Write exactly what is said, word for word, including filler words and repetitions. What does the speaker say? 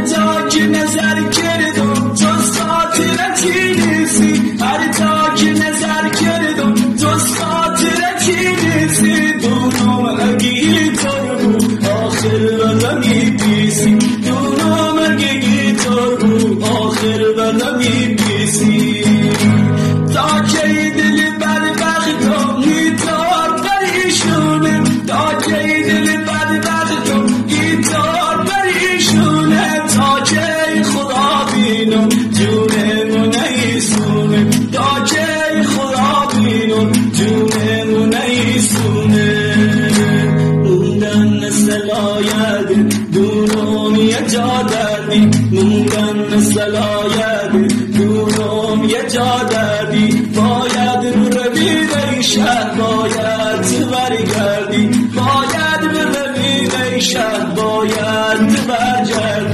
جا که نظر کردم جز خاطرتی نیستی، هر جا که نظر کردم جز خاطرتی نیستی. دونم اگه تو بود آخر بدمی بیسی، دونم اگه تو بود آخر بدمی بیسی. تا که دل بدبختم گیتار پریشونه، تا که دل بدبختم گیتار پریشونه، تا که خدا بینم جونمو نیسونه، تا که خدا بینم جونمو نیسونه. موندن مثل آید دونم یه جا دردی، موندن مثل آید دونم یه جا دردی. باید رو روی شهر باید برگرد